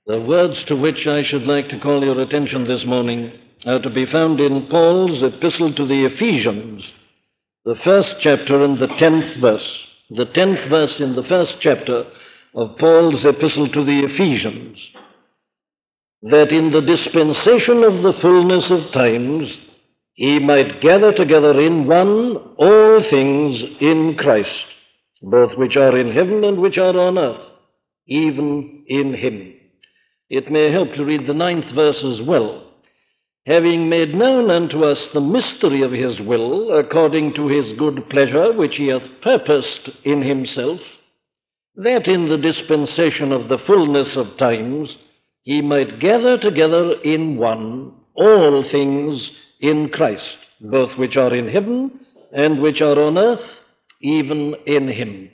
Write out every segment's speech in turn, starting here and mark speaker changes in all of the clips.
Speaker 1: The words to which I should like to call your attention this morning are to be found in Paul's epistle to the Ephesians, the first chapter and the 10th verse. The 10th verse in the first chapter of Paul's epistle to the Ephesians, that in the dispensation of the fullness of times he might gather together in one all things in Christ, both which are in heaven and which are on earth, even in him. It may help to read the 9th verse as well. Having made known unto us the mystery of his will, according to his good pleasure, which he hath purposed in himself, that in the dispensation of the fullness of times he might gather together in one all things in Christ, both which are in heaven and which are on earth, even in him.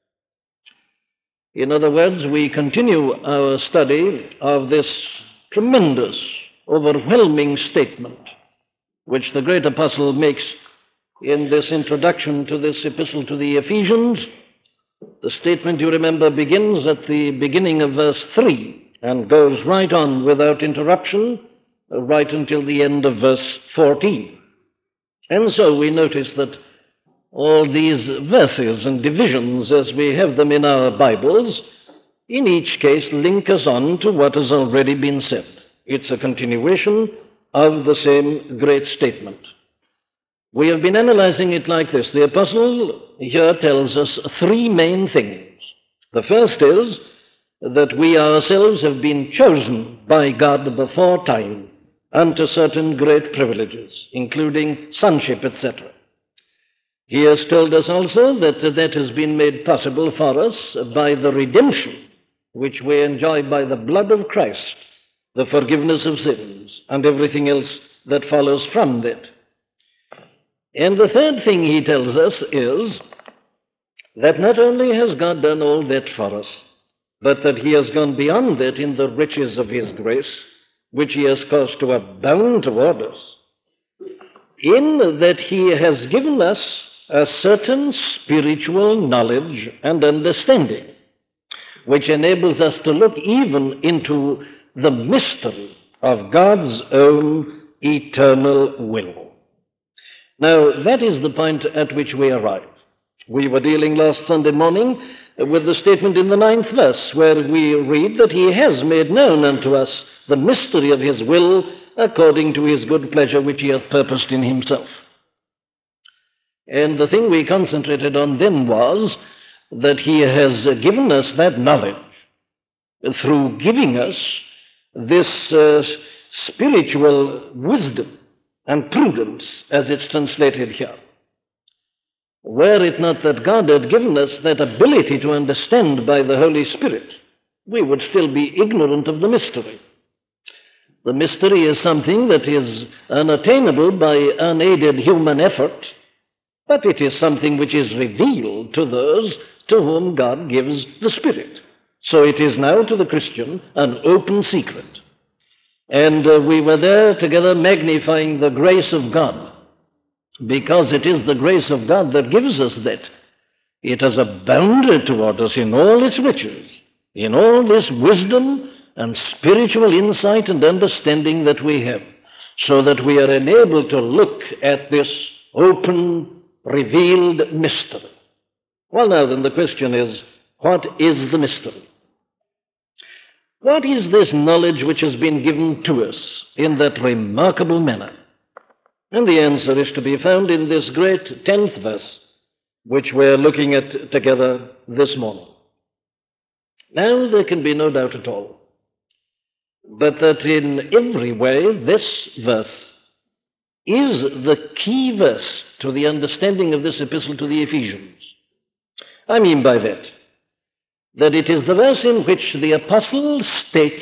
Speaker 1: In other words, we continue our study of this tremendous, overwhelming statement which the great apostle makes in this introduction to this epistle to the Ephesians. The statement, you remember, begins at the beginning of verse 3 and goes right on without interruption, right until the end of verse 14. And so we notice that all these verses and divisions, as we have them in our Bibles, in each case link us on to what has already been said. It's a continuation of the same great statement. We have been analyzing it like this. The apostle here tells us three main things. The first is that we ourselves have been chosen by God before time unto certain great privileges, including sonship, etc. He has told us also that that has been made possible for us by the redemption which we enjoy by the blood of Christ, the forgiveness of sins, and everything else that follows from that. And the third thing he tells us is that not only has God done all that for us, but that he has gone beyond that in the riches of his grace, which he has caused to abound toward us, in that he has given us a certain spiritual knowledge and understanding, which enables us to look even into the mystery of God's own eternal will. Now, that is the point at which we arrive. We were dealing last Sunday morning with the statement in the 9th verse, where we read that he has made known unto us the mystery of his will, according to his good pleasure, which he hath purposed in himself. And the thing we concentrated on then was that he has given us that knowledge through giving us this spiritual wisdom and prudence, as it's translated here. Were it not that God had given us that ability to understand by the Holy Spirit, we would still be ignorant of the mystery. The mystery is something that is unattainable by unaided human effort, but it is something which is revealed to those to whom God gives the Spirit. So it is now to the Christian an open secret. And we were there together magnifying the grace of God, because it is the grace of God that gives us that. It has abounded toward us in all its riches, in all this wisdom and spiritual insight and understanding that we have, so that we are enabled to look at this open, revealed mystery. Well, now then, the question is, what is the mystery? What is this knowledge which has been given to us in that remarkable manner? And the answer is to be found in this great 10th verse, which we're looking at together this morning. Now, there can be no doubt at all, but that in every way this verse is the key verse to the understanding of this epistle to the Ephesians. I mean by that it is the verse in which the apostle states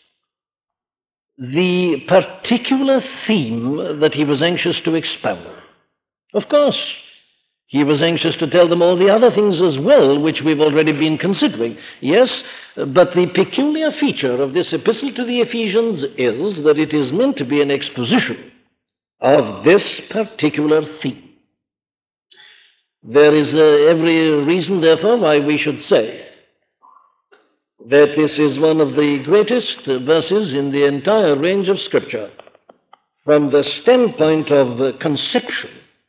Speaker 1: the particular theme that he was anxious to expound. Of course, he was anxious to tell them all the other things as well, which we've already been considering. Yes, but the peculiar feature of this epistle to the Ephesians is that it is meant to be an exposition of this particular theme. There is every reason, therefore, why we should say that this is one of the greatest verses in the entire range of Scripture from the standpoint of conception,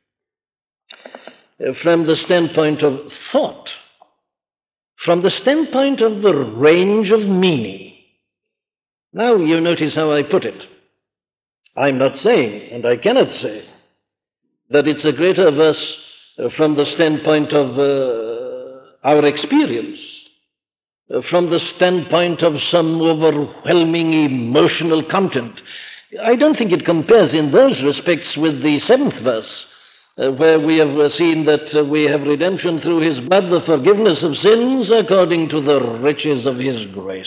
Speaker 1: from the standpoint of thought, from the standpoint of the range of meaning. Now you notice how I put it. I'm not saying, and I cannot say, that it's a greater verse from the standpoint of our experience, from the standpoint of some overwhelming emotional content. I don't think it compares in those respects with the 7th verse, where we have seen that we have redemption through his blood, the forgiveness of sins according to the riches of his grace.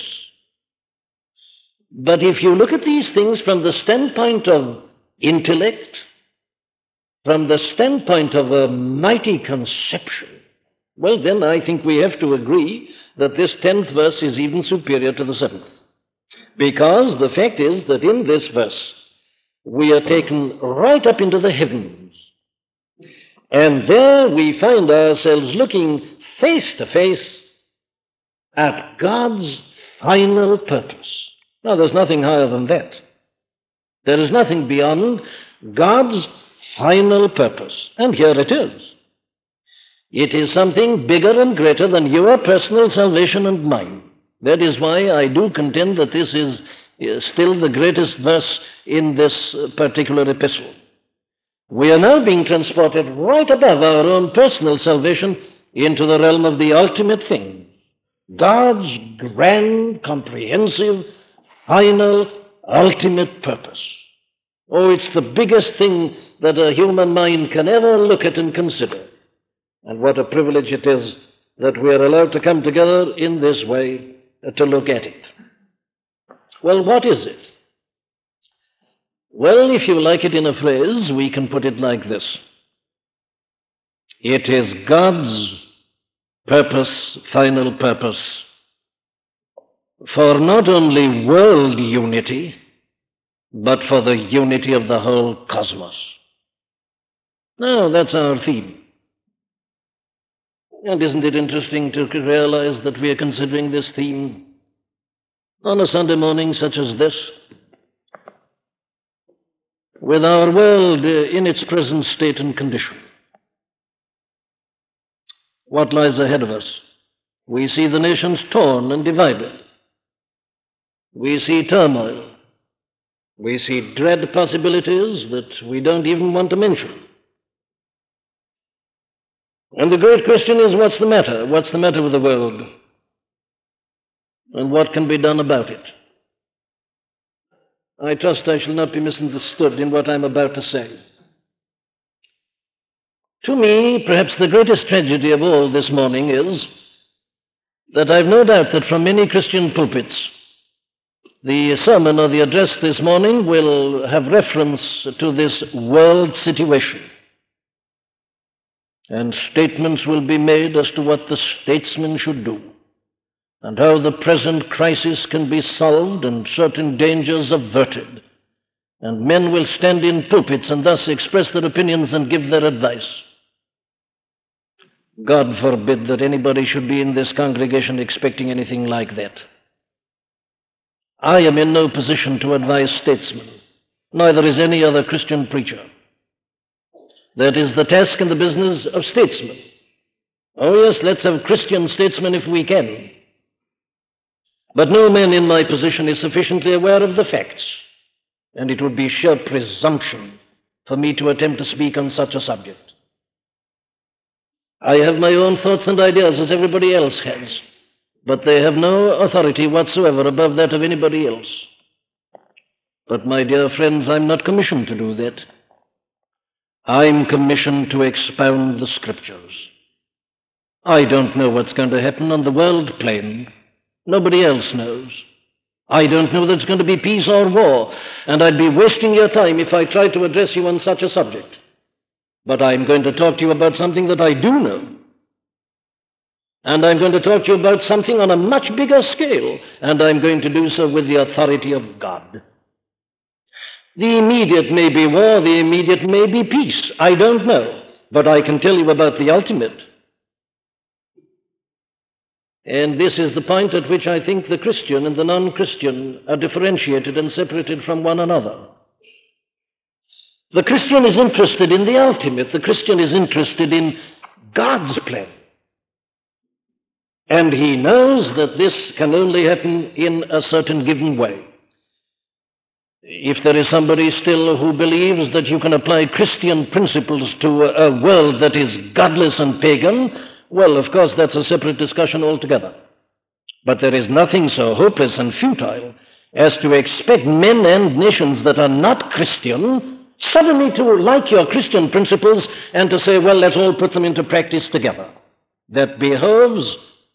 Speaker 1: But if you look at these things from the standpoint of intellect, from the standpoint of a mighty conception, well, then I think we have to agree that this 10th verse is even superior to the 7th. Because the fact is that in this verse, we are taken right up into the heavens. And there we find ourselves looking face to face at God's final purpose. Now, there's nothing higher than that. There is nothing beyond God's final purpose. And here it is. It is something bigger and greater than your personal salvation and mine. That is why I do contend that this is still the greatest verse in this particular epistle. We are now being transported right above our own personal salvation into the realm of the ultimate thing. God's grand, comprehensive, final, ultimate purpose. Oh, it's the biggest thing that a human mind can ever look at and consider. And what a privilege it is that we are allowed to come together in this way to look at it. Well, what is it? Well, if you like it in a phrase, we can put it like this. It is God's purpose, final purpose, for not only world unity, but for the unity of the whole cosmos. Now, that's our theme. And isn't it interesting to realize that we are considering this theme on a Sunday morning such as this? With our world in its present state and condition. What lies ahead of us? We see the nations torn and divided. We see turmoil. We see dread possibilities that we don't even want to mention. And the great question is, what's the matter? What's the matter with the world? And what can be done about it? I trust I shall not be misunderstood in what I'm about to say. To me, perhaps the greatest tragedy of all this morning is that I've no doubt that from many Christian pulpits, the sermon or the address this morning will have reference to this world situation. And statements will be made as to what the statesmen should do, and how the present crisis can be solved and certain dangers averted. And men will stand in pulpits and thus express their opinions and give their advice. God forbid that anybody should be in this congregation expecting anything like that. I am in no position to advise statesmen, neither is any other Christian preacher. That is the task and the business of statesmen. Oh yes, let's have Christian statesmen if we can. But no man in my position is sufficiently aware of the facts, and it would be sheer presumption for me to attempt to speak on such a subject. I have my own thoughts and ideas as everybody else has, but they have no authority whatsoever above that of anybody else. But my dear friends, I'm not commissioned to do that. I'm commissioned to expound the Scriptures. I don't know what's going to happen on the world plane. Nobody else knows. I don't know that it's going to be peace or war, and I'd be wasting your time if I tried to address you on such a subject. But I'm going to talk to you about something that I do know. And I'm going to talk to you about something on a much bigger scale, and I'm going to do so with the authority of God. The immediate may be war, the immediate may be peace. I don't know, but I can tell you about the ultimate. And this is the point at which I think the Christian and the non-Christian are differentiated and separated from one another. The Christian is interested in the ultimate. The Christian is interested in God's plan. And he knows that this can only happen in a certain given way. If there is somebody still who believes that you can apply Christian principles to a world that is godless and pagan, well, of course, that's a separate discussion altogether. But there is nothing so hopeless and futile as to expect men and nations that are not Christian suddenly to like your Christian principles and to say, well, let's all put them into practice together. That behoves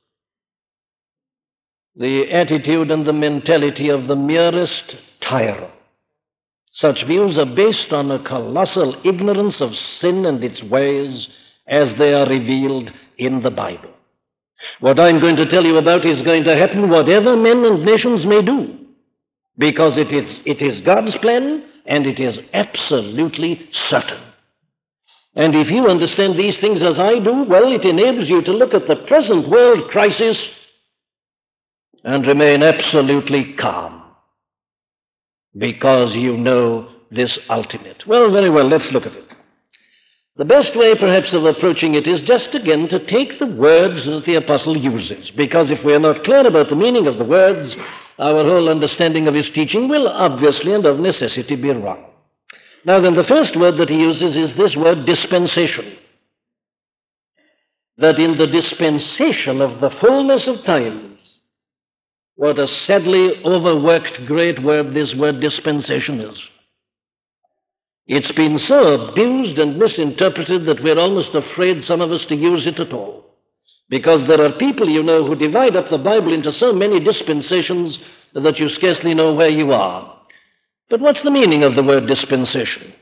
Speaker 1: the attitude and the mentality of the merest tyro. Such views are based on a colossal ignorance of sin and its ways as they are revealed in the Bible. What I'm going to tell you about is going to happen whatever men and nations may do, because it is God's plan and it is absolutely certain. And if you understand these things as I do, well, it enables you to look at the present world crisis and remain absolutely calm, because you know this ultimate. Well, very well, let's look at it. The best way, perhaps, of approaching it is just again to take the words that the apostle uses, because if we are not clear about the meaning of the words, our whole understanding of his teaching will obviously and of necessity be wrong. Now then, the first word that he uses is this word dispensation. That in the dispensation of the fullness of times, what a sadly overworked great word this word dispensation is. It's been so abused and misinterpreted that we're almost afraid, some of us, to use it at all. Because there are people, you know, who divide up the Bible into so many dispensations that you scarcely know where you are. But what's the meaning of the word dispensation?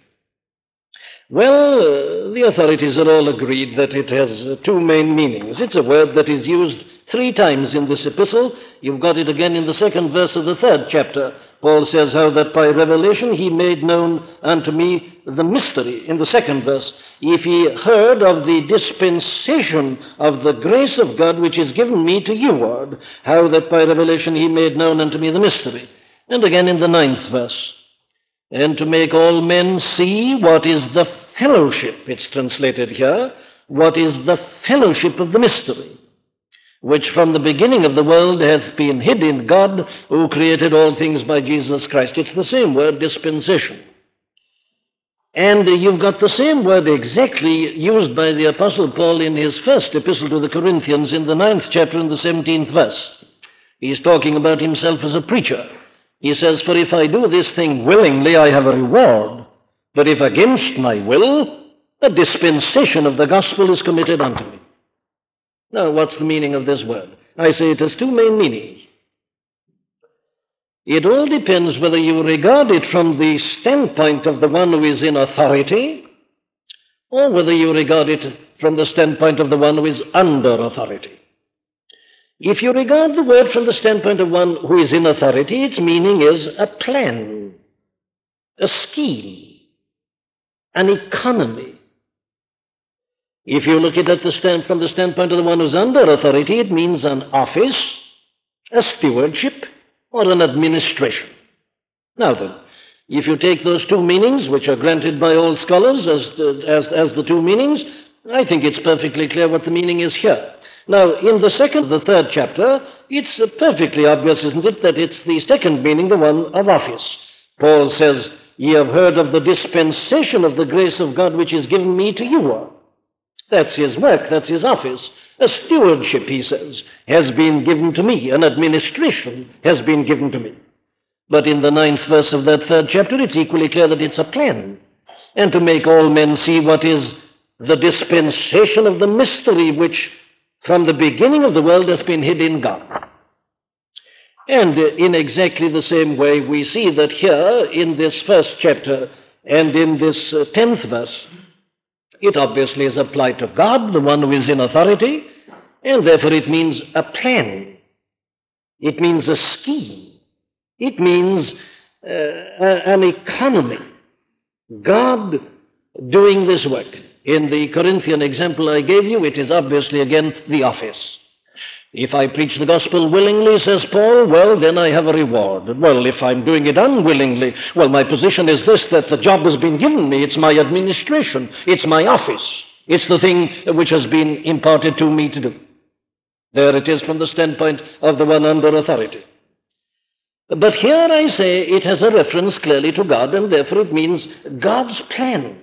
Speaker 1: Well, the authorities are all agreed that it has two main meanings. It's a word that is used 3 times in this epistle. You've got it again in the 2nd verse of the 3rd chapter. Paul says how that by revelation he made known unto me the mystery. In the 2nd verse, if ye heard of the dispensation of the grace of God which is given me to you, ward, how that by revelation he made known unto me the mystery. And again in the 9th verse, and to make all men see what is the fellowship, it's translated here, what is the fellowship of the mystery, which from the beginning of the world hath been hid in God, who created all things by Jesus Christ. It's the same word, dispensation. And you've got the same word exactly used by the Apostle Paul in his first epistle to the Corinthians in the 9th chapter and the 17th verse. He's talking about himself as a preacher. He says, for if I do this thing willingly, I have a reward. But if against my will, a dispensation of the gospel is committed unto me. Now, what's the meaning of this word? I say it has 2 main meanings. It all depends whether you regard it from the standpoint of the one who is in authority, or whether you regard it from the standpoint of the one who is under authority. If you regard the word from the standpoint of one who is in authority, its meaning is a plan, a scheme, an economy. If you look at it from the standpoint of the one who's under authority, it means an office, a stewardship, or an administration. Now then, if you take those 2 meanings, which are granted by all scholars as the 2 meanings, I think it's perfectly clear what the meaning is here. Now, in the 2nd, the 3rd chapter, it's perfectly obvious, isn't it, that it's the second meaning, the one of office. Paul says, ye have heard of the dispensation of the grace of God which is given me to you. That's his work, that's his office. A stewardship, he says, has been given to me. An administration has been given to me. But in the 9th verse of that 3rd chapter, it's equally clear that it's a plan. And to make all men see what is the dispensation of the mystery which from the beginning of the world hath been hid in God. And in exactly the same way, we see that here in this 1st chapter and in this 10th verse, it obviously is applied to God, the one who is in authority, and therefore it means a plan. It means a scheme. It means an economy. God doing this work. In the Corinthian example I gave you, it is obviously, again, the office. If I preach the gospel willingly, says Paul, well, then I have a reward. Well, if I'm doing it unwillingly, well, my position is this, that the job has been given me. It's my administration. It's my office. It's the thing which has been imparted to me to do. There it is from the standpoint of the one under authority. But here I say it has a reference clearly to God, and therefore it means God's plan.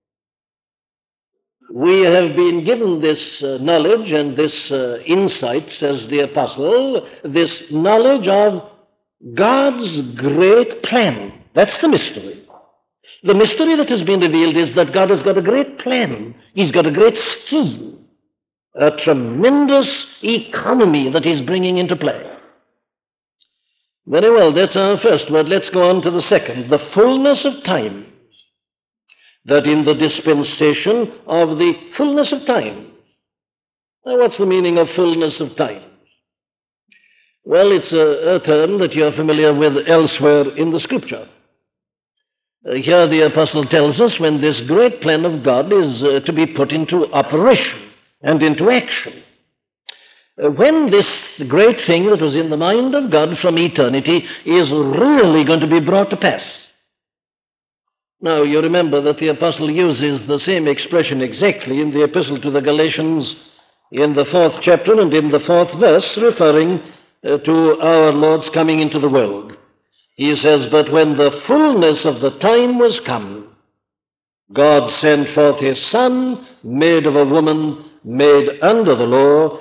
Speaker 1: We have been given this knowledge and this insight, says the apostle, this knowledge of God's great plan. That's the mystery. The mystery that has been revealed is that God has got a great plan. He's got a great scheme, a tremendous economy that He's bringing into play. Very well, that's our first word. Let's go on to the second, the fullness of time. That in the dispensation of the fullness of time. Now, what's the meaning of fullness of time? Well, it's a term that you're familiar with elsewhere in the Scripture. Here the apostle tells us when this great plan of God is to be put into operation and into action. When this great thing that was in the mind of God from eternity is really going to be brought to pass. Now, you remember that the apostle uses the same expression exactly in the epistle to the Galatians in the 4th chapter and in the 4th verse, referring to our Lord's coming into the world. He says, "But when the fullness of the time was come, God sent forth His Son, made of a woman, made under the law,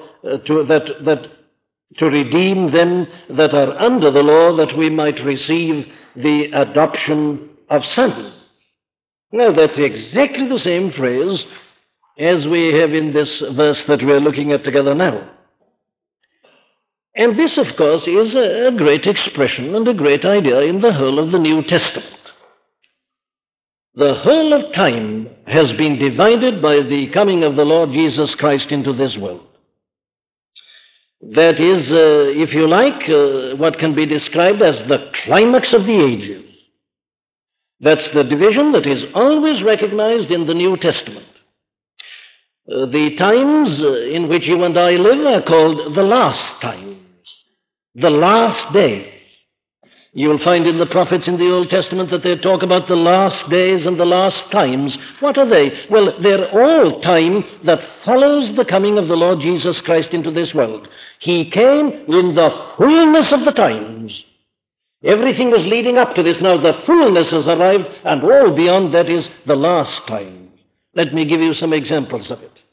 Speaker 1: to redeem them that are under the law, that we might receive the adoption of sons." Now, that's exactly the same phrase as we have in this verse that we're looking at together now. And this, of course, is a great expression and a great idea in the whole of the New Testament. The whole of time has been divided by the coming of the Lord Jesus Christ into this world. That is, if you like, what can be described as the climax of the ages. That's the division that is always recognized in the New Testament. The times in which you and I live are called the last times, the last days. You will find in the prophets in the Old Testament that they talk about the last days and the last times. What are they? Well, they're all time that follows the coming of the Lord Jesus Christ into this world. He came in the fullness of the times. Everything was leading up to this. Now the fullness has arrived, and all beyond that is the last time. Let me give you some examples of it.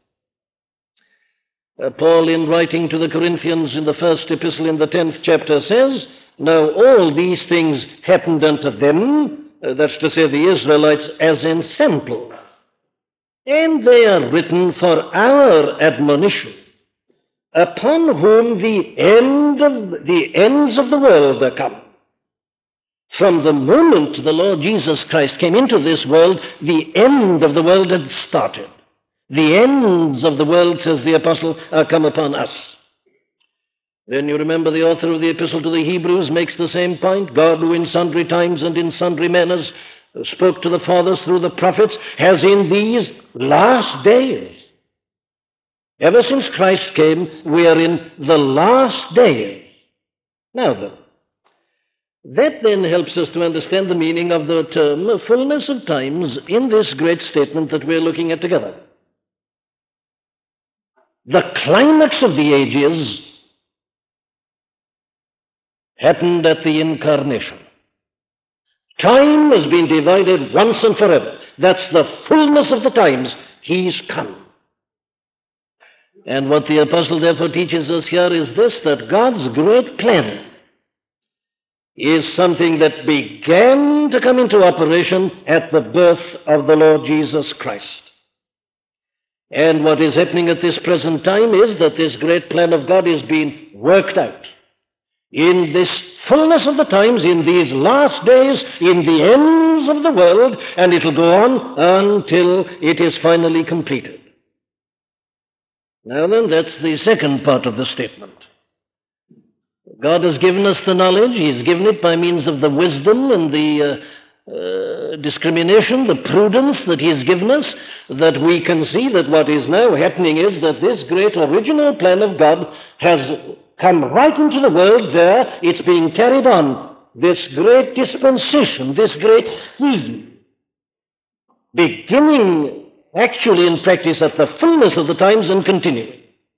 Speaker 1: Paul, in writing to the Corinthians in the first epistle in the 10th chapter, says, "Now all these things happened unto them," that's to say the Israelites, "as ensample, and they are written for our admonition, upon whom the ends of the world are come." From the moment the Lord Jesus Christ came into this world, the end of the world had started. The ends of the world, says the apostle, are come upon us. Then you remember the author of the epistle to the Hebrews makes the same point. God, who in sundry times and in sundry manners spoke to the fathers through the prophets, has in these last days. Ever since Christ came, we are in the last days. Now then, that then helps us to understand the meaning of the term fullness of times in this great statement that we're looking at together. The climax of the ages happened at the incarnation. Time has been divided once and forever. That's the fullness of the times. He's come. And what the apostle therefore teaches us here is this, that God's great plan is something that began to come into operation at the birth of the Lord Jesus Christ. And what is happening at this present time is that this great plan of God is being worked out in this fullness of the times, in these last days, in the ends of the world, and it'll go on until it is finally completed. Now then, that's the second part of the statement. God has given us the knowledge. He's given it by means of the wisdom and the discrimination, the prudence that he has given us, that we can see that what is now happening is that this great original plan of God has come right into the world there. It's being carried on. This great dispensation, this great scheme, beginning actually in practice at the fullness of the times and continuing.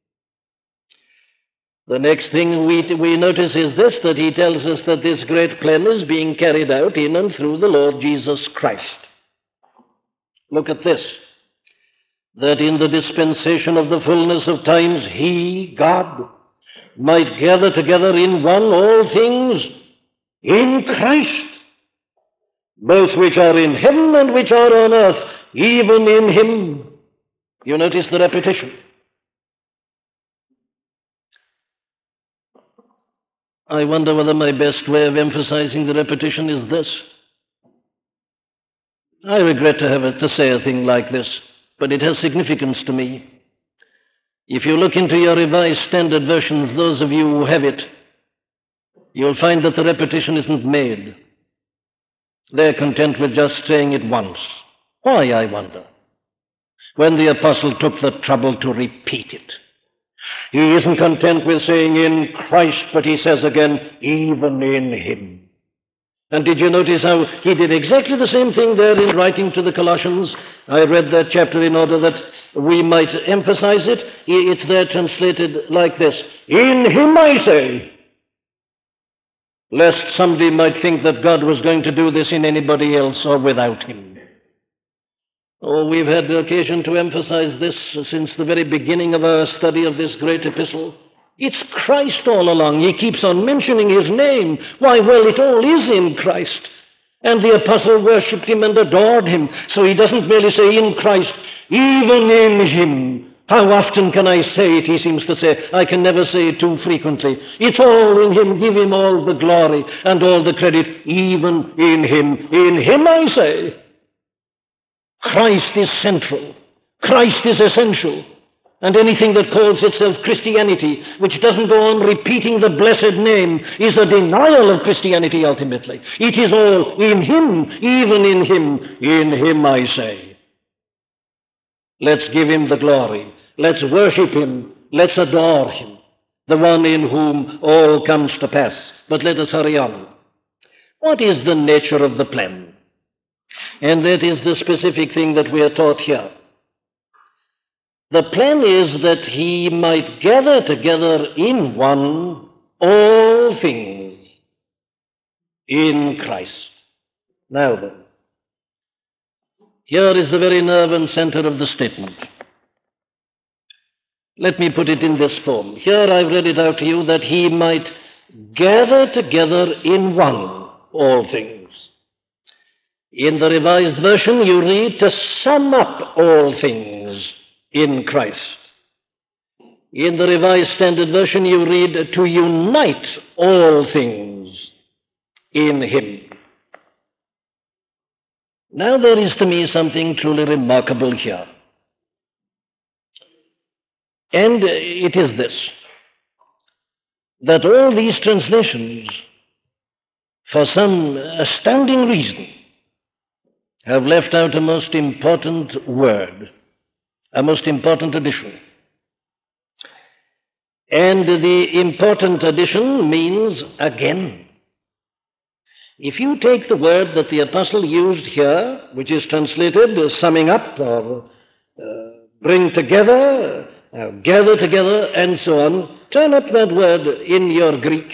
Speaker 1: The next thing we notice is this, that he tells us that this great plan is being carried out in and through the Lord Jesus Christ. Look at this, that in the dispensation of the fullness of times, he, God, might gather together in one all things in Christ, both which are in heaven and which are on earth, even in him. You notice the repetition. I wonder whether my best way of emphasizing the repetition is this. I regret to say a thing like this, but it has significance to me. If you look into your Revised Standard Versions, those of you who have it, you'll find that the repetition isn't made. They're content with just saying it once. Why, I wonder? When the apostle took the trouble to repeat it. He isn't content with saying in Christ, but he says again, even in him. And did you notice how he did exactly the same thing there in writing to the Colossians? I read that chapter in order that we might emphasize it. It's there translated like this: in him I say, lest somebody might think that God was going to do this in anybody else or without him. Oh, we've had occasion to emphasize this since the very beginning of our study of this great epistle. It's Christ all along. He keeps on mentioning his name. Why, well, it all is in Christ. And the apostle worshipped him and adored him. So he doesn't merely say in Christ, even in him. How often can I say it, he seems to say. I can never say it too frequently. It's all in him. Give him all the glory and all the credit, even in him. In him, I say. Christ is central. Christ is essential. And anything that calls itself Christianity, which doesn't go on repeating the blessed name, is a denial of Christianity ultimately. It is all in him, even in him. In him, I say. Let's give him the glory. Let's worship him. Let's adore him, the one in whom all comes to pass. But let us hurry on. What is the nature of the plan? And that is the specific thing that we are taught here. The plan is that he might gather together in one all things in Christ. Now then, here is the very nerve and center of the statement. Let me put it in this form. Here I've read it out to you, that he might gather together in one all things. In the Revised Version, you read, to sum up all things in Christ. In the Revised Standard Version, you read, to unite all things in him. Now there is to me something truly remarkable here. And it is this, that all these translations, for some astounding reason, have left out a most important word, a most important addition. And the important addition means again. If you take the word that the apostle used here, which is translated summing up or bring together, gather together, and so on, turn up that word in your Greek,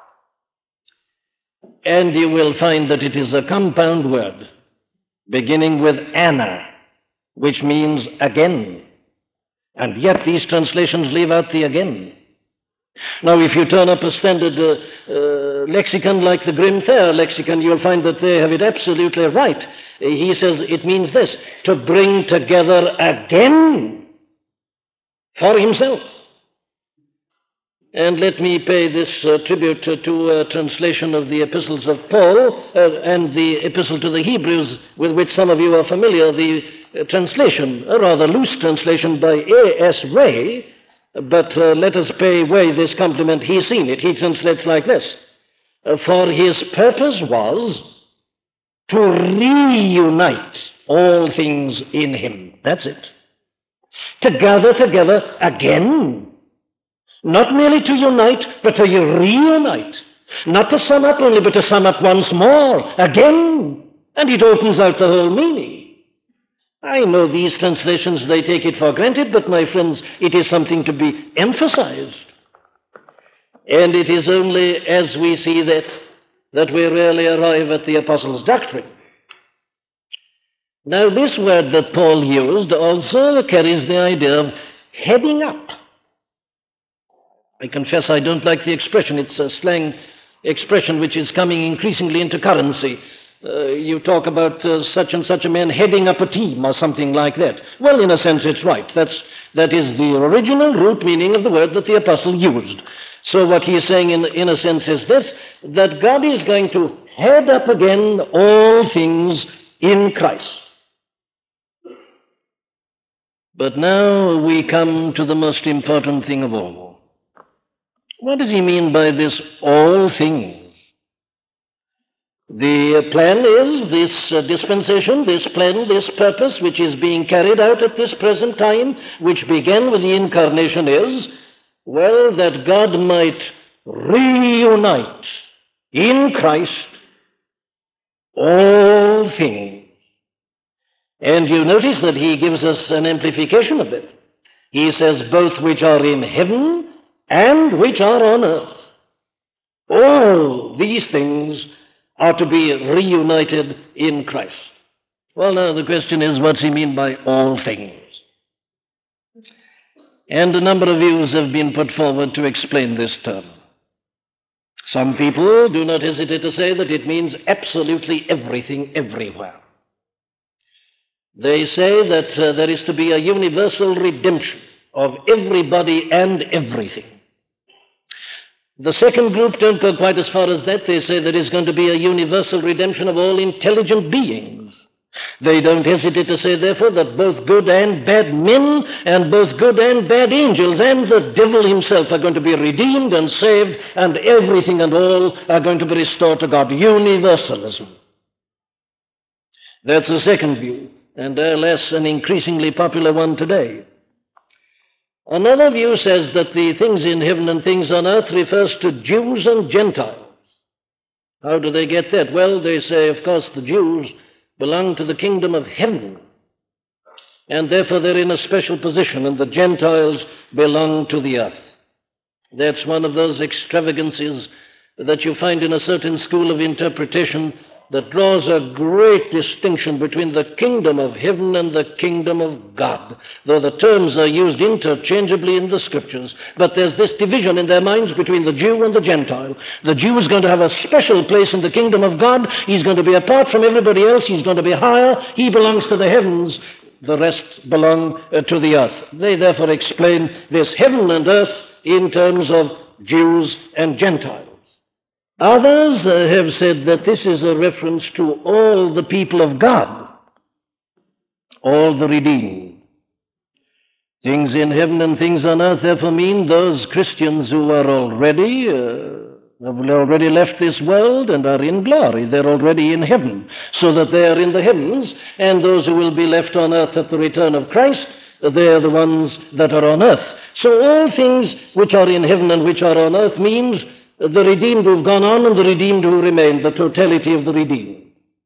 Speaker 1: and you will find that it is a compound word, beginning with ana, which means again. And yet these translations leave out the again. Now, if you turn up a standard lexicon like the Grimm-Thayer lexicon, you'll find that they have it absolutely right. He says it means this, to bring together again for himself. And let me pay this tribute to a translation of the epistles of Paul and the epistle to the Hebrews, with which some of you are familiar, the translation, a rather loose translation by A.S. Ray, but let us pay Way this compliment. He's seen it. He translates like this. For his purpose was to reunite all things in him. That's it. To gather together again. Not merely to unite, but to reunite. Not to sum up only, but to sum up once more, again. And it opens out the whole meaning. I know these translations, they take it for granted, but my friends, it is something to be emphasized. And it is only as we see that we really arrive at the apostles' doctrine. Now, this word that Paul used also carries the idea of heading up. I confess I don't like the expression. It's a slang expression which is coming increasingly into currency. You talk about such and such a man heading up a team or something like that. Well, in a sense, it's right. That is the original root meaning of the word that the apostle used. So what he is saying in a sense is this, that God is going to head up again all things in Christ. But now we come to the most important thing of all. What does he mean by this all things? The plan is this dispensation, this plan, this purpose, which is being carried out at this present time, which began with the incarnation is, well, that God might reunite in Christ all things. And you notice that he gives us an amplification of it. He says, both which are in heaven and which are on earth. All these things are to be reunited in Christ. Well, now the question is, what's he mean by all things? And a number of views have been put forward to explain this term. Some people do not hesitate to say that it means absolutely everything, everywhere. They say that there is to be a universal redemption of everybody and everything. The second group don't go quite as far as that. They say there is going to be a universal redemption of all intelligent beings. They don't hesitate to say, therefore, that both good and bad men and both good and bad angels and the devil himself are going to be redeemed and saved, and everything and all are going to be restored to God. Universalism. That's the second view, and alas, an increasingly popular one today. Another view says that the things in heaven and things on earth refers to Jews and Gentiles. How do they get that? Well, they say, of course, the Jews belong to the kingdom of heaven, and therefore they're in a special position, and the Gentiles belong to the earth. That's one of those extravagances that you find in a certain school of interpretation that draws a great distinction between the kingdom of heaven and the kingdom of God, though the terms are used interchangeably in the scriptures. But there's this division in their minds between the Jew and the Gentile. The Jew is going to have a special place in the kingdom of God. He's going to be apart from everybody else. He's going to be higher. He belongs to the heavens. The rest belong to the earth. They therefore explain this heaven and earth in terms of Jews and Gentiles. Others have said that this is a reference to all the people of God, all the redeemed. Things in heaven and things on earth therefore mean those Christians who are already have already left this world and are in glory. They're already in heaven, so that they are in the heavens, and those who will be left on earth at the return of Christ, they're the ones that are on earth. So all things which are in heaven and which are on earth means the redeemed who've gone on and the redeemed who remain, the totality of the redeemed.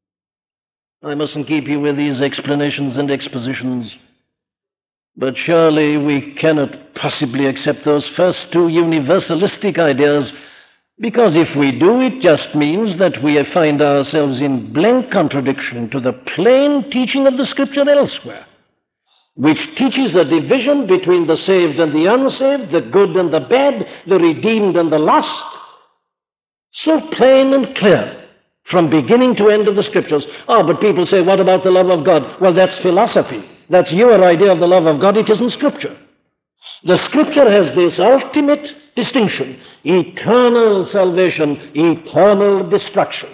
Speaker 1: I mustn't keep you with these explanations and expositions, but surely we cannot possibly accept those first two universalistic ideas, because if we do, it just means that we find ourselves in blank contradiction to the plain teaching of the Scripture elsewhere, which teaches a division between the saved and the unsaved, the good and the bad, the redeemed and the lost, so plain and clear from beginning to end of the Scriptures. Oh, but people say, what about the love of God? Well, that's philosophy. That's your idea of the love of God. It isn't Scripture. The Scripture has this ultimate distinction: eternal salvation, eternal destruction.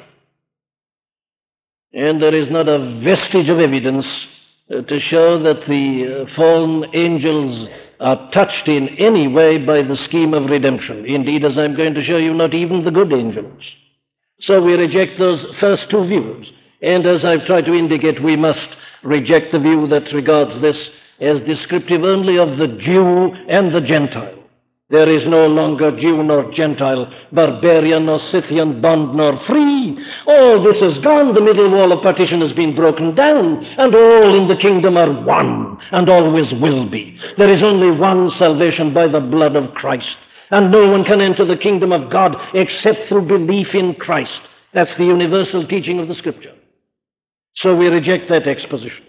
Speaker 1: And there is not a vestige of evidence to show that the fallen angels are touched in any way by the scheme of redemption. Indeed, as I'm going to show you, not even the good angels. So we reject those first two views. And as I've tried to indicate, we must reject the view that regards this as descriptive only of the Jew and the Gentile. There is no longer Jew nor Gentile, barbarian nor Scythian, bond nor free. All this is gone. The middle wall of partition has been broken down, and all in the kingdom are one, and always will be. There is only one salvation by the blood of Christ, and no one can enter the kingdom of God except through belief in Christ. That's the universal teaching of the Scripture. So we reject that exposition.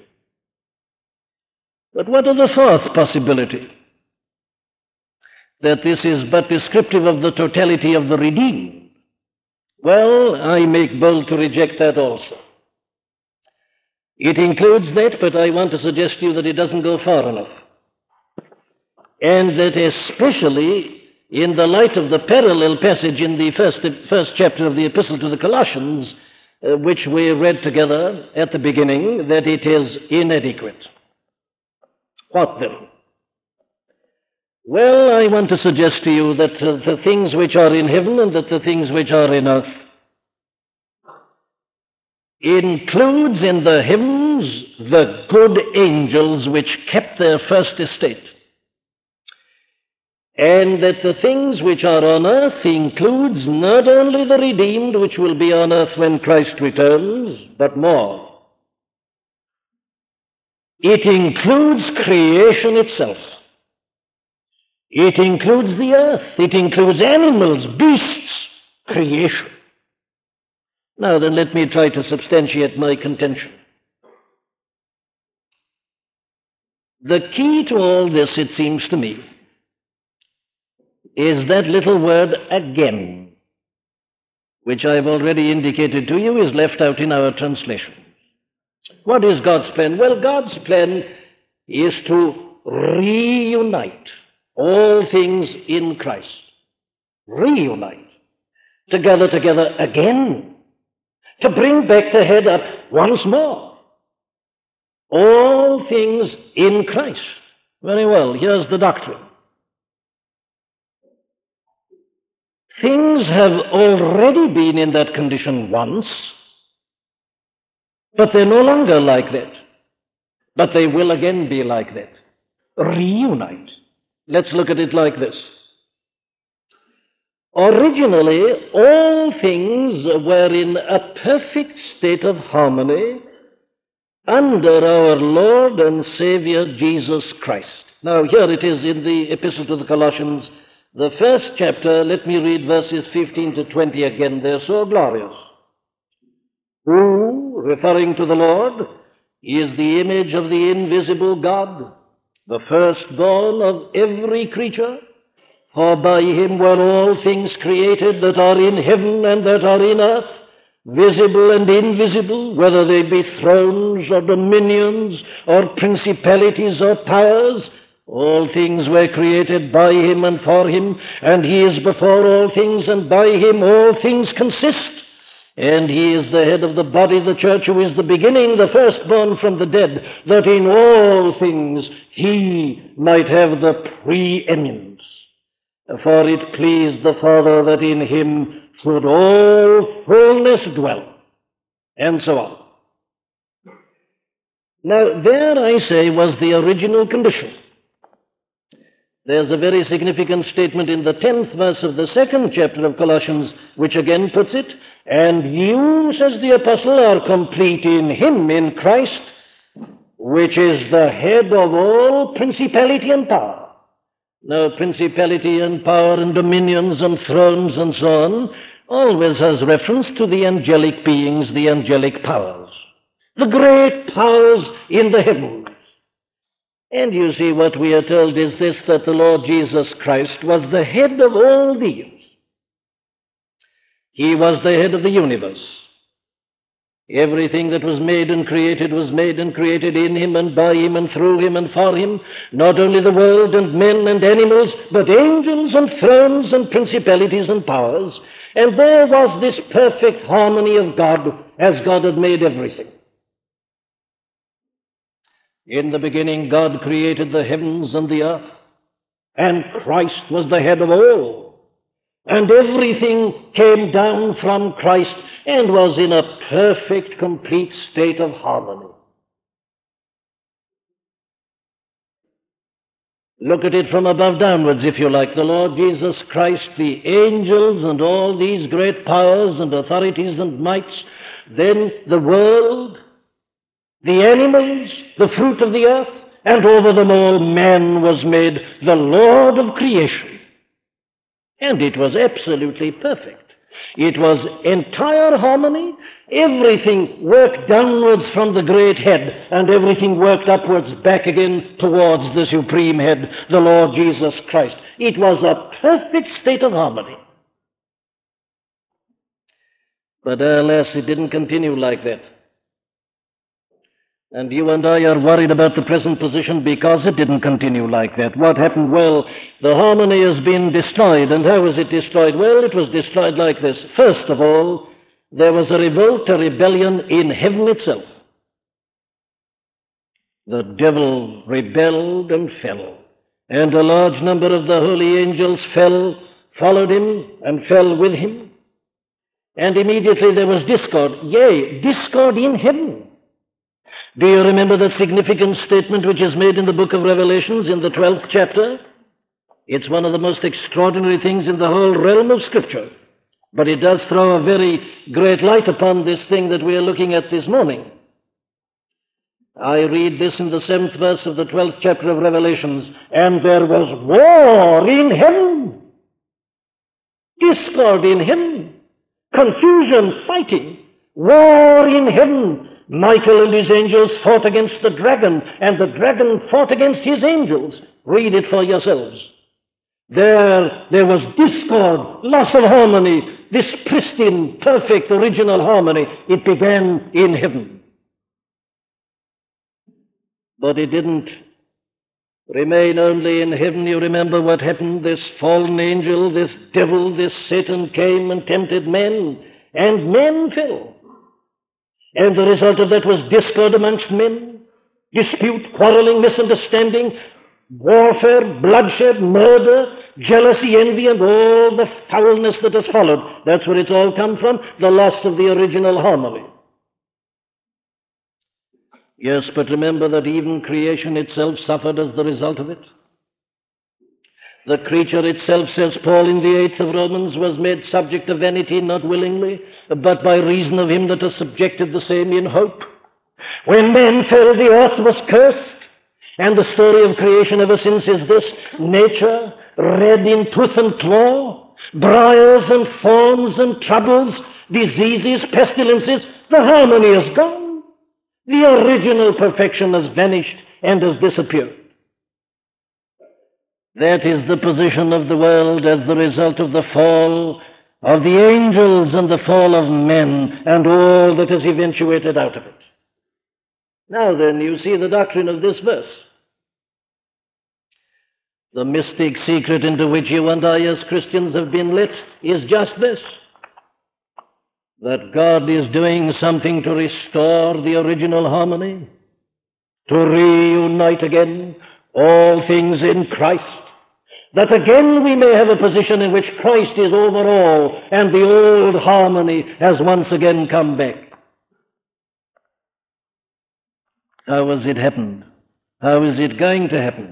Speaker 1: But what of the fourth possibility? That this is but descriptive of the totality of the redeemed. Well, I make bold to reject that also. It includes that, but I want to suggest to you that it doesn't go far enough. And that especially in the light of the parallel passage in the first chapter of the Epistle to the Colossians, which we read together at the beginning, that it is inadequate. What then? Well, I want to suggest to you that the things which are in heaven and that the things which are in earth includes in the heavens the good angels which kept their first estate, and that the things which are on earth includes not only the redeemed which will be on earth when Christ returns, but more. It includes creation itself. It includes the earth. It includes animals, beasts, creation. Now then, let me try to substantiate my contention. The key to all this, it seems to me, is that little word again, which I've already indicated to you is left out in our translation. What is God's plan? Well, God's plan is to reunite all things in Christ. Reunite. To gather together again. To bring back the head up once more. All things in Christ. Very well, here's the doctrine. Things have already been in that condition once, but they're no longer like that. But they will again be like that. Reunite. Let's look at it like this. Originally, all things were in a perfect state of harmony under our Lord and Savior Jesus Christ. Now, here it is in the Epistle to the Colossians, the first chapter. Let me read verses 15 to 20 again. They're so glorious. Who, referring to the Lord, is the image of the invisible God, the firstborn of every creature, for by him were all things created that are in heaven and that are in earth, visible and invisible, whether they be thrones or dominions or principalities or powers. All things were created by him and for him, and he is before all things, and by him all things consist. And he is the head of the body, the church, who is the beginning, the firstborn from the dead, that in all things he might have the preeminence. For it pleased the Father that in him should all fullness dwell. And so on. Now, there, I say, was the original condition. There's a very significant statement in the 10th verse of the second chapter of Colossians, which again puts it, and you, says the apostle, are complete in him, in Christ, which is the head of all principality and power. Now, principality and power and dominions and thrones and so on always has reference to the angelic beings, the angelic powers, the great powers in the heavens. And you see, what we are told is this, that the Lord Jesus Christ was the head of all these. He was the head of the universe. Everything that was made and created in him and by him and through him and for him, not only the world and men and animals, but angels and thrones and principalities and powers. And there was this perfect harmony of God as God had made everything. In the beginning, God created the heavens and the earth, and Christ was the head of all. And everything came down from Christ, and was in a perfect, complete state of harmony. Look at it from above downwards, if you like. The Lord Jesus Christ, the angels, and all these great powers and authorities and mights, then the world, the animals, the fruit of the earth, and over them all man was made the Lord of creation. And it was absolutely perfect. It was entire harmony. Everything worked downwards from the great head, and everything worked upwards back again towards the supreme head, the Lord Jesus Christ. It was a perfect state of harmony. But alas, it didn't continue like that. And you and I are worried about the present position because it didn't continue like that. What happened? Well, the harmony has been destroyed. And how was it destroyed? Well, it was destroyed like this. First of all, there was a revolt, a rebellion in heaven itself. The devil rebelled and fell. And a large number of the holy angels followed him and fell with him. And immediately there was discord. Yea, discord in heaven. Do you remember that significant statement which is made in the book of Revelations in the 12th chapter? It's one of the most extraordinary things in the whole realm of Scripture. But it does throw a very great light upon this thing that we are looking at this morning. I read this in the 7th verse of the 12th chapter of Revelations. And there was war in heaven. Discord in heaven. Confusion, fighting. War in heaven. Michael and his angels fought against the dragon, and the dragon fought against his angels. Read it for yourselves. There was discord, loss of harmony, this pristine, perfect, original harmony. It began in heaven. But it didn't remain only in heaven. You remember what happened? This fallen angel, this devil, this Satan came and tempted men, and men fell. And the result of that was discord amongst men, dispute, quarreling, misunderstanding, warfare, bloodshed, murder, jealousy, envy, and all the foulness that has followed. That's where it's all come from, the loss of the original harmony. Yes, but remember that even creation itself suffered as the result of it. The creature itself, says Paul in the 8th of Romans, was made subject to vanity, not willingly, but by reason of him that has subjected the same in hope. When man fell, the earth was cursed. And the story of creation ever since is this: nature, red in tooth and claw, briars and thorns and troubles, diseases, pestilences. The harmony is gone. The original perfection has vanished and has disappeared. That is the position of the world as the result of the fall of the angels and the fall of men and all that has eventuated out of it. Now then, you see the doctrine of this verse. The mystic secret into which you and I as Christians have been led is just this: that God is doing something to restore the original harmony, to reunite again all things in Christ, that again we may have a position in which Christ is over all and the old harmony has once again come back. How has it happened? How is it going to happen?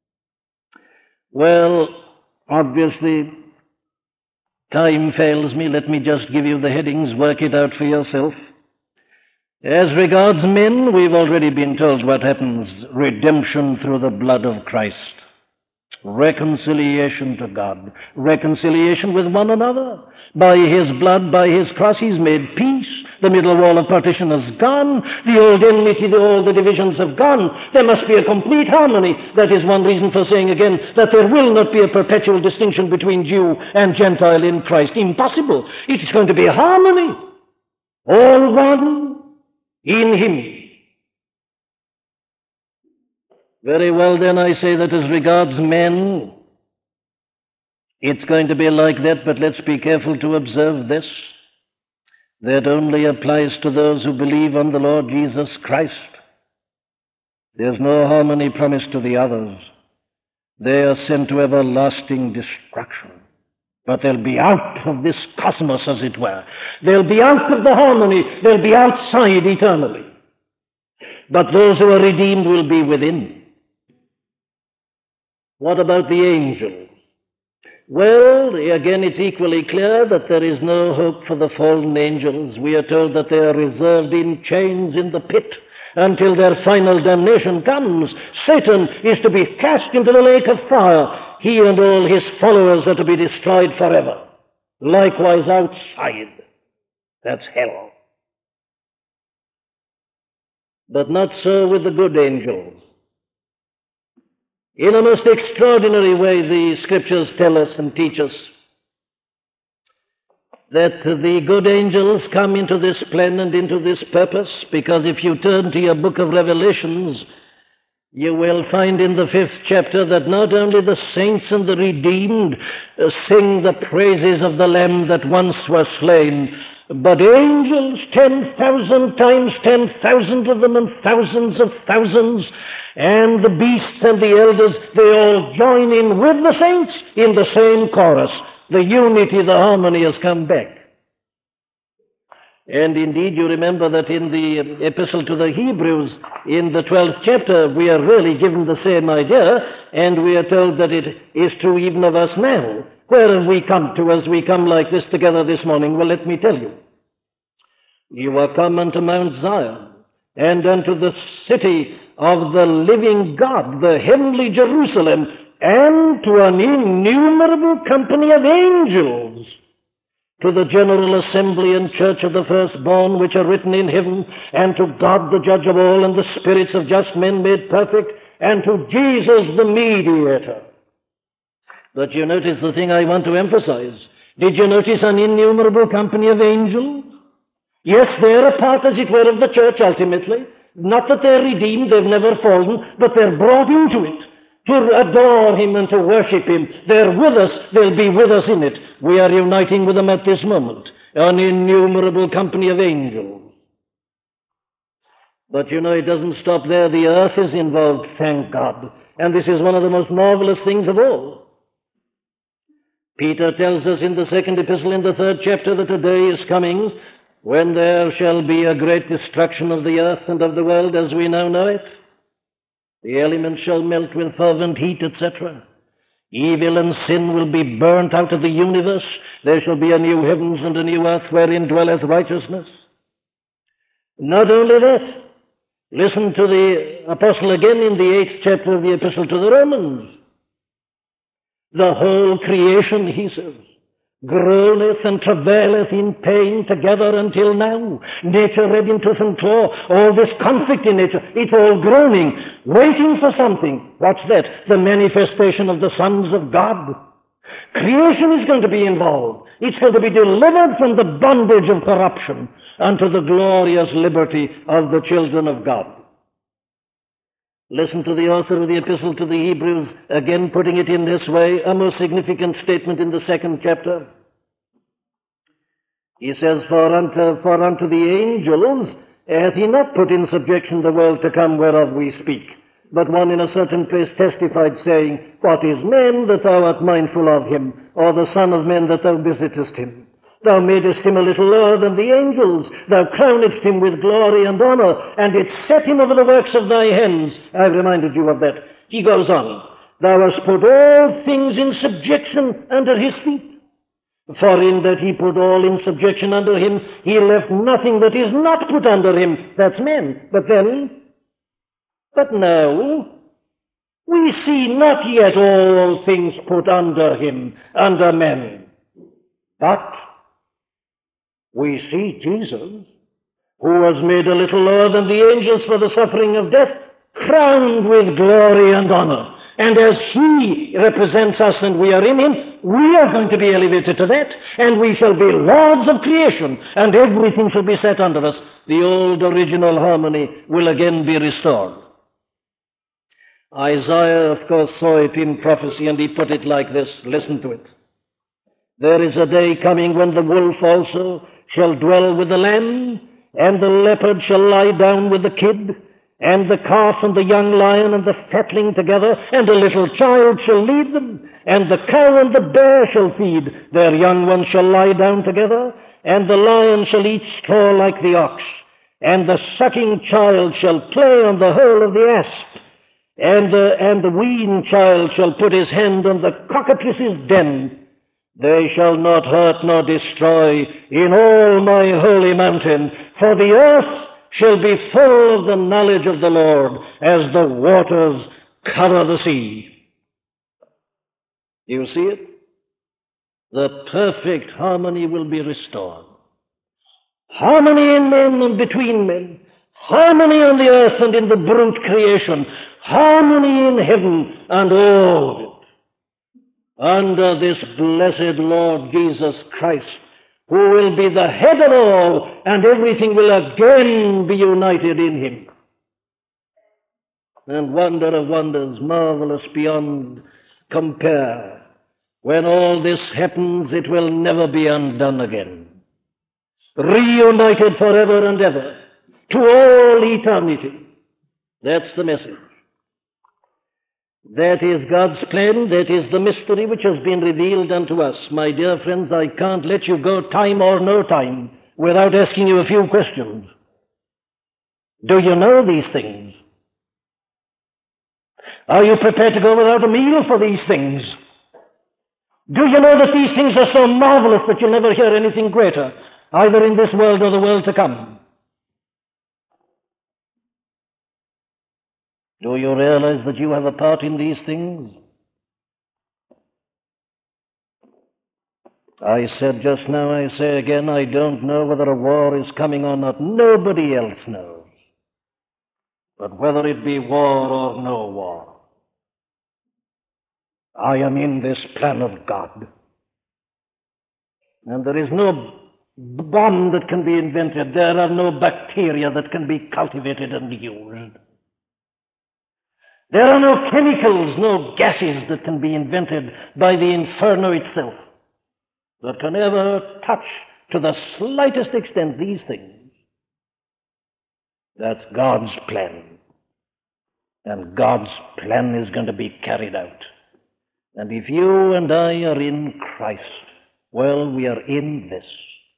Speaker 1: Well, obviously, time fails me. Let me just give you the headings. Work it out for yourself. As regards men, we've already been told what happens. Redemption through the blood of Christ. Reconciliation to God. Reconciliation with one another. By his blood, by his cross, he's made peace. The middle wall of partition is gone. The old enmity, all the divisions have gone. There must be a complete harmony. That is one reason for saying again that there will not be a perpetual distinction between Jew and Gentile in Christ. Impossible. It is going to be a harmony. All one in him. Very well, then, I say that as regards men, it's going to be like that, but let's be careful to observe this. That only applies to those who believe on the Lord Jesus Christ. There's no harmony promised to the others. They are sent to everlasting destruction. But they'll be out of this cosmos, as it were. They'll be out of the harmony. They'll be outside eternally. But those who are redeemed will be within. What about the angels? Well, again, it's equally clear that there is no hope for the fallen angels. We are told that they are reserved in chains in the pit until their final damnation comes. Satan is to be cast into the lake of fire. He and all his followers are to be destroyed forever. Likewise outside. That's hell. But not so with the good angels. In a most extraordinary way, the Scriptures tell us and teach us that the good angels come into this plan and into this purpose, because if you turn to your book of Revelations, you will find in the 5th chapter that not only the saints and the redeemed sing the praises of the Lamb that once was slain, but angels, 10,000 times 10,000 of them, and thousands of thousands, and the beasts and the elders, they all join in with the saints in the same chorus. The unity, the harmony has come back. And indeed, you remember that in the epistle to the Hebrews, in the 12th chapter, we are really given the same idea, and we are told that it is true even of us now. Where have we come to as we come like this together this morning? Well, let me tell you. You are come unto Mount Zion, and unto the city of the living God, the heavenly Jerusalem, and to an innumerable company of angels, to the general assembly and church of the firstborn which are written in heaven, and to God the judge of all, and the spirits of just men made perfect, and to Jesus the mediator. But you notice the thing I want to emphasize. Did you notice an innumerable company of angels? Yes, they're a part, as it were, of the church ultimately. Not that they're redeemed, they've never fallen, but they're brought into it to adore him and to worship him. They're with us, they'll be with us in it. We are uniting with them at this moment. An innumerable company of angels. But you know, it doesn't stop there. The earth is involved, thank God. And this is one of the most marvelous things of all. Peter tells us in the 2nd epistle in the 3rd chapter that a day is coming when there shall be a great destruction of the earth and of the world as we now know it. The elements shall melt with fervent heat, etc. Evil and sin will be burnt out of the universe. There shall be a new heavens and a new earth wherein dwelleth righteousness. Not only that, listen to the apostle again in the 8th chapter of the epistle to the Romans. The whole creation, he says, groaneth and travaileth in pain together until now. Nature red in tooth and claw, all this conflict in nature, it's all groaning, waiting for something. What's that? The manifestation of the sons of God. Creation is going to be involved. It's going to be delivered from the bondage of corruption unto the glorious liberty of the children of God. Listen to the author of the epistle to the Hebrews, again putting it in this way, a most significant statement in the 2nd chapter. He says, For unto the angels hath he not put in subjection the world to come whereof we speak. But one in a certain place testified, saying, What is man that thou art mindful of him, or the son of man that thou visitest him? Thou madest him a little lower than the angels. Thou crownedst him with glory and honor, and didst set him over the works of thy hands. I've reminded you of that. He goes on. Thou hast put all things in subjection under his feet. For in that he put all in subjection under him, he left nothing that is not put under him. That's men. But now, we see not yet all things put under him, under men. But we see Jesus, who was made a little lower than the angels for the suffering of death, crowned with glory and honor. And as he represents us and we are in him, we are going to be elevated to that, and we shall be lords of creation, and everything shall be set under us. The old original harmony will again be restored. Isaiah, of course, saw it in prophecy, and he put it like this. Listen to it. There is a day coming when the wolf also shall dwell with the lamb, and the leopard shall lie down with the kid, and the calf and the young lion and the fatling together, and a little child shall lead them. And the cow and the bear shall feed, their young ones shall lie down together, and the lion shall eat straw like the ox, and the sucking child shall play on the hole of the asp, and the weaned child shall put his hand on the cockatrice's den. They shall not hurt nor destroy in all my holy mountain, for the earth shall be full of the knowledge of the Lord as the waters cover the sea. You see it? The perfect harmony will be restored. Harmony in men and between men. Harmony on the earth and in the brute creation. Harmony in heaven and all of it. Under this blessed Lord Jesus Christ, who will be the head of all, and everything will again be united in him. And wonder of wonders, marvelous beyond compare. When all this happens, it will never be undone again. Reunited forever and ever, to all eternity. That's the message. That is God's plan. That is the mystery which has been revealed unto us. My dear friends, I can't let you go, time or no time, without asking you a few questions. Do you know these things? Are you prepared to go without a meal for these things? Do you know that these things are so marvelous that you'll never hear anything greater, either in this world or the world to come? Do you realize that you have a part in these things? I said just now, I say again, I don't know whether a war is coming or not. Nobody else knows. But whether it be war or no war, I am in this plan of God. And there is no bomb that can be invented. There are no bacteria that can be cultivated and used. There are no chemicals, no gases that can be invented by the inferno itself that can ever touch to the slightest extent these things. That's God's plan. And God's plan is going to be carried out. And if you and I are in Christ, well, we are in this.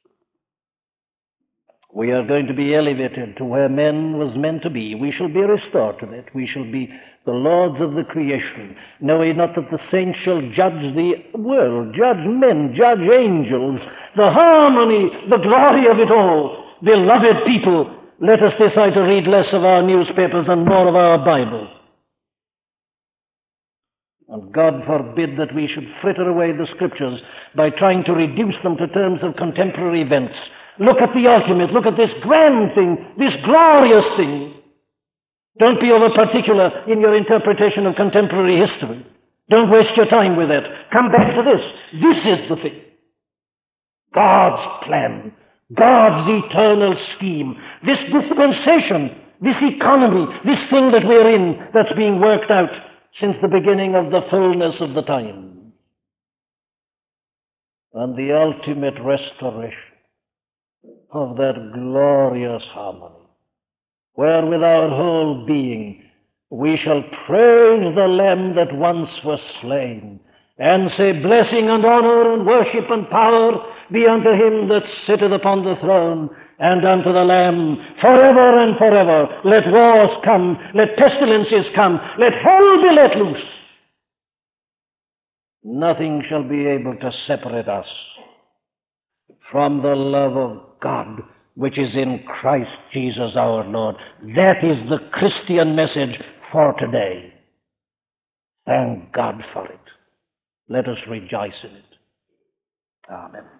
Speaker 1: We are going to be elevated to where man was meant to be. We shall be restored to that. We shall be the lords of the creation. Know ye not that the saints shall judge the world, judge men, judge angels, the harmony, the glory of it all. Beloved people, let us decide to read less of our newspapers and more of our Bible. And God forbid that we should fritter away the Scriptures by trying to reduce them to terms of contemporary events. Look at the ultimate. Look at this grand thing, this glorious thing. Don't be over particular in your interpretation of contemporary history. Don't waste your time with it. Come back to this. This is the thing. God's plan, God's eternal scheme, this dispensation, this economy, this thing that we're in that's being worked out since the beginning of the fullness of the time. And the ultimate restoration of that glorious harmony, where with our whole being we shall praise the Lamb that once was slain, and say, blessing and honor and worship and power be unto him that sitteth upon the throne, and unto the Lamb forever and forever. Let wars come, let pestilences come, let hell be let loose. Nothing shall be able to separate us from the love of God, which is in Christ Jesus our Lord. That is the Christian message for today. Thank God for it. Let us rejoice in it. Amen.